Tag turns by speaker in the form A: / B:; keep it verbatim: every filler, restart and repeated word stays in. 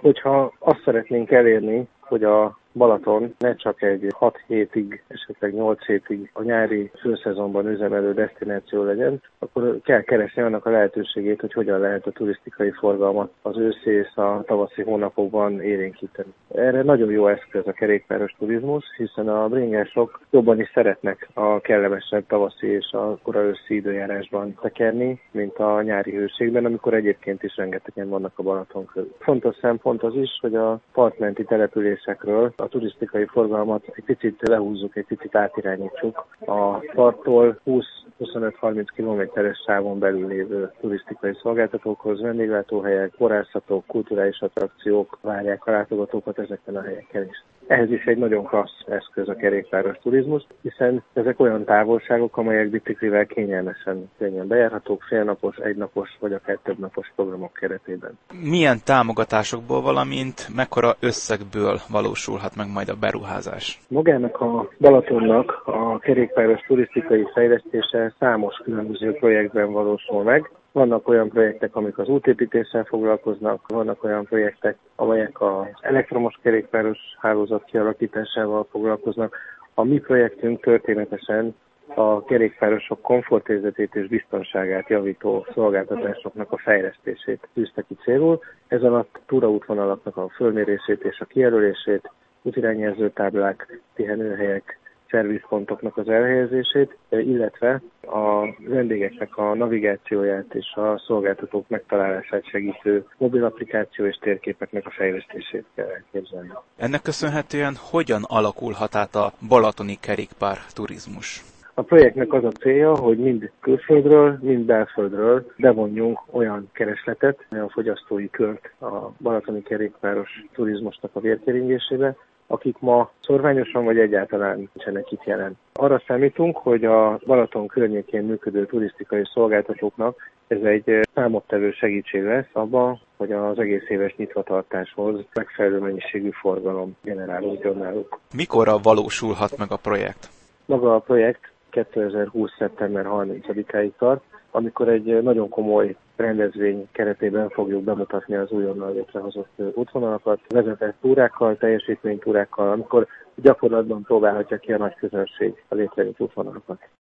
A: Hogyha azt szeretnénk elérni, hogy a Balaton ne csak egy hat hétig, esetleg nyolc hétig a nyári főszezonban üzemelő desztináció legyen, akkor kell keresni annak a lehetőségét, hogy hogyan lehet a turisztikai forgalmat az őszi és a tavaszi hónapokban élénkíteni. Erre nagyon jó eszköz a kerékpáros turizmus, hiszen a bringások jobban is szeretnek a kellemesebb tavaszi és a kora őszi időjárásban tekerni, mint a nyári hőségben, amikor egyébként is rengetegen vannak a Balaton körül. Fontos szempont az is, hogy a partmenti településekről a turisztikai forgalmat egy picit lehúzzuk, egy picit átirányítsuk a parttól húsz-huszonöt-harminc kilométeres sávon belül lévő turisztikai szolgáltatókhoz, vendéglátóhelyek, borászatok, kulturális attrakciók várják a látogatókat ezeken a helyeken is. Ehhez is egy nagyon klassz eszköz a kerékpáros turizmus, hiszen ezek olyan távolságok, amelyek biciklivel kényelmesen könnyen bejárhatók, félnapos, egynapos vagy akár többnapos programok keretében.
B: Milyen támogatásokból, valamint mekkora összegből valósulhat meg majd a beruházás?
A: Magának a Balatonnak a kerékpáros turisztikai fejlesztése számos különböző projektben valósul meg. Vannak olyan projektek, amik az útépítéssel foglalkoznak, vannak olyan projektek, amelyek az elektromos kerékpáros hálózat kialakításával foglalkoznak. A mi projektünk történetesen a kerékpárosok komfortérzetét és biztonságát javító szolgáltatásoknak a fejlesztését tűzte ki célul. Ez alatt túraútvonalaknak a fölmérését és a kijelölését, útirányjelző táblák, pihenőhelyek, szervizpontoknak az elhelyezését, illetve a vendégeknek a navigációját és a szolgáltatók megtalálását segítő mobil applikáció és térképeknek a fejlesztését kell elképzelni.
B: Ennek köszönhetően hogyan alakulhat át a balatoni kerékpár turizmus?
A: A projektnek az a célja, hogy mind külföldről, mind belföldről bevonjunk olyan keresletet, olyan fogyasztói kört a balatoni kerékpáros turizmusnak a vérkeringésébe, akik ma szorványosan vagy egyáltalán nincsenek itt jelen. Arra számítunk, hogy a Balaton környékén működő turisztikai szolgáltatóknak ez egy számottevő segítség lesz abban, hogy az egész éves nyitvatartáshoz megfelelő mennyiségű forgalom generálódjon náluk.
B: Mikorra valósulhat meg a projekt?
A: Maga a projekt kétezer-húsz. szeptember harmincadikáig tart, amikor egy nagyon komoly rendezvény keretében fogjuk bemutatni az újonnan létrehozott útvonalakat, vezetett túrákkal, teljesítménytúrákkal, amikor gyakorlatban próbálhatja ki a nagy közönség a létrejött útvonalakat.